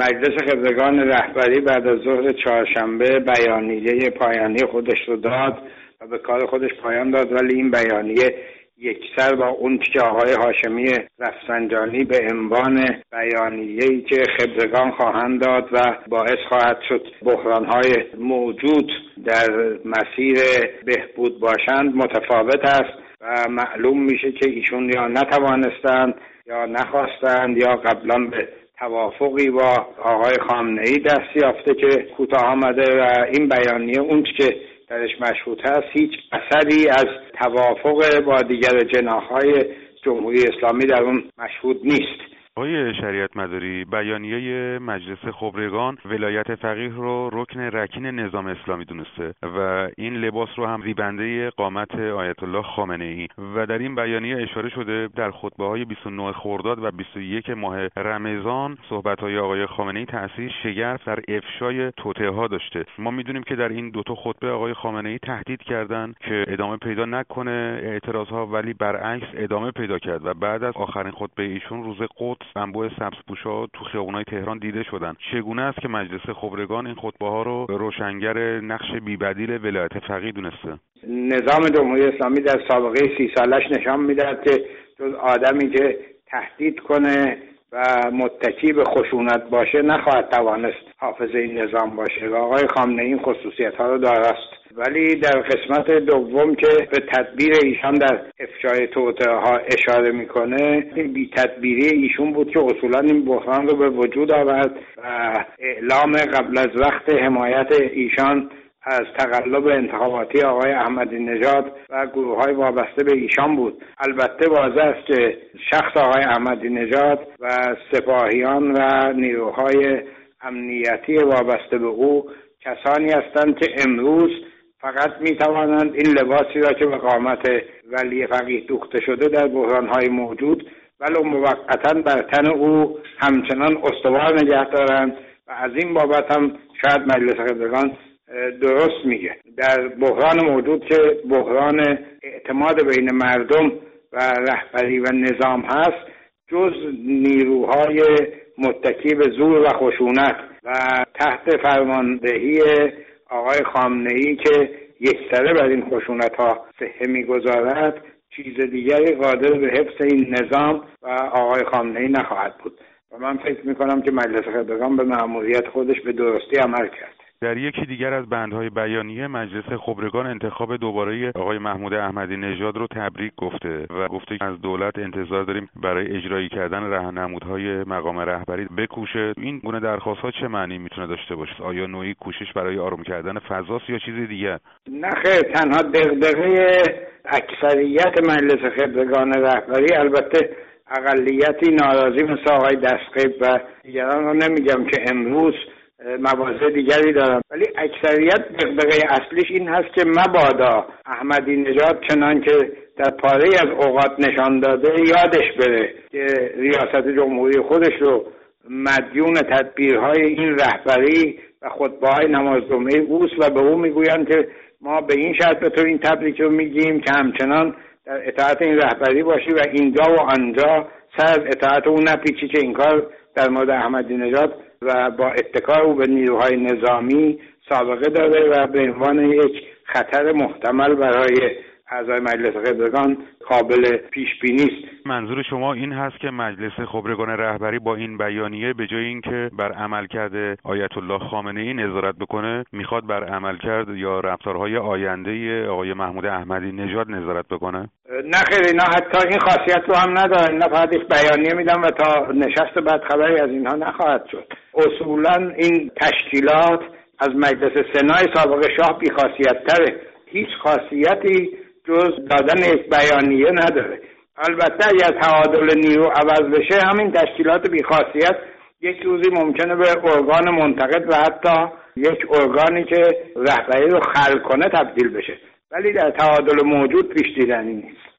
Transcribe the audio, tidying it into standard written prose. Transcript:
مجلس خبرگان رهبری بعد از ظهر چهارشنبه بیانیه پایانی خودش رو داد و به کار خودش پایان داد، ولی این بیانیه یکسر با اون که آقای هاشمی رفسنجانی به عنوان بیانیه‌ای که خبرگان خواهند داد و باعث خواهد شد بحران‌های موجود در مسیر بهبود باشند متفاوت است و معلوم میشه که ایشون یا نتوانستند یا نخواستند یا قبلا به توافقی با آقای خامنه‌ای دست یافته که کوتاه آمده و این بیانیه اون که درش مشروط هست هیچ اثری از توافق با دیگر جناح‌های جمهوری اسلامی در اون مشروط نیست. آقای شریعت مداری، بیانیه مجلس خبرگان ولایت فقیه رو رکن رکین نظام اسلامی دونسته و این لباس رو هم زیبنده قامت آیت الله خامنه‌ای و در این بیانیه اشاره شده در خطبه‌های 29 خرداد و 21 ماه رمضان صحبت‌های آقای خامنه‌ای تأثیر شگرف در افشای توطئه‌ها داشته. ما می‌دونیم که در این دو تا خطبه آقای خامنه‌ای تهدید کردند که ادامه پیدا نکنه اعتراضها، ولی برعکس ادامه پیدا کرد و بعد از آخرین خطبه ایشون روز قدس انبوه سبزپوشا تو خیابونای تهران دیده شدند. چگونه است که مجلس خبرگان این خطبه ها رو روشنگر نقش بی‌بدیل ولایت فقیه دونسته؟ نظام جمهوری اسلامی در سابقه 30 سالش نشان میدهد که جز آدمی که تهدید کنه و متکی به خشونت باشه نخواهد توانست حافظ این نظام باشه و آقای خامنه‌ای این خصوصیت ها رو دارست. ولی در قسمت دوم که به تدبیر ایشان در افشای توطئه‌ها اشاره میکنه، این بی تدبیری ایشون بود که اصولا این بحران رو به وجود آورد و اعلام قبل از وقت حمایت ایشان از تقلب انتخاباتی آقای احمدی نژاد و گروه‌های وابسته به ایشان بود. البته واضح است که شخص آقای احمدی نژاد و سپاهیان و نیروهای امنیتی وابسته به او کسانی هستند که امروز فقط میتوانند این لباسی را که به قامت ولی فقیه دوخته شده در بحران‌های موجود ولو موقتاً بر تن او همچنان استوار نگه دارند و از این بابت هم شاید مجلس خبرگان درست میگه. در بحران موجود که بحران اعتماد بین مردم و رهبری و نظام هست، جز نیروهای متکی به زور و خشونت و تحت فرماندهی آقای خامنه‌ای که یکسره بر این خشونت‌ها صحه می‌گذارد، چیز دیگری قادر به حفظ این نظام و آقای خامنه‌ای نخواهد بود و من فکر می‌کنم که مجلس خبرگان به مأموریت خودش به درستی عمل کرد. در یکی دیگر از بندهای بیانیه مجلس خبرگان انتخاب دوباره آقای محمود احمدی نژاد رو تبریک گفته و گفته که از دولت انتظار داریم برای اجرایی کردن راهنمودهای مقام رهبری بکوشه. این گونه درخواست‌ها چه معنی میتونه داشته باشه؟ آیا نوعی کوشش برای آروم کردن فضاست یا چیزی دیگه؟ نه خیر، تنها دغدغه اکثریت مجلس خبرگان رهبری، البته اقلیتی ناراضی مثل آقای دستقیب و دیگران رو نمیگم که امروز مواضع دیگری دارم، ولی اکثریت دغدغه اصلیش این هست که مبادا احمدی نژاد چنان که در پاره از اوقات نشان داده یادش بره که ریاست جمهوری خودش رو مدیون تدبیرهای این رهبری و خطبه‌های نماز جمعه اوست و به او میگویند که ما به این شرط به تو این تبریک رو میگیم که همچنان در اطاعت این رهبری باشی و اینجا و آنجا سر از اطاعت او نپیچی، که این کار در مورد احمدی نژاد و با اتکا او به نیروهای نظامی سابقه داره و به عنوان یک خطر محتمل برای اعضای مجلس خبرگان قابل پیش بینی است. منظور شما این هست که مجلس خبرگان رهبری با این بیانیه به جای اینکه بر عملکرد آیت الله خامنه‌ای نظارت بکنه، میخواد بر عملکرد یا رفتارهای آینده آقای محمود احمدی نژاد نظارت بکنه؟ نه خیر، اینا حتی این خاصیت رو هم ندارن. اینا فقط یک بیانیه میدن و تا نشست بعد خبری از اینها نخواهد شد. اصولا این تشکیلات از مجلس سنای سابق شاه بی خاصیت تره. هیچ خاصیتی جز دادن یک بیانیه نداره. البته اگر تعادل نیرو عوض بشه، همین تشکیلات بی خاصیت یک روزی ممکنه به ارگان منتقد و حتی یک ارگانی که رهبری رو خلق کنه تبدیل بشه، ولی در تعادل موجود پیش دیدنی نیست.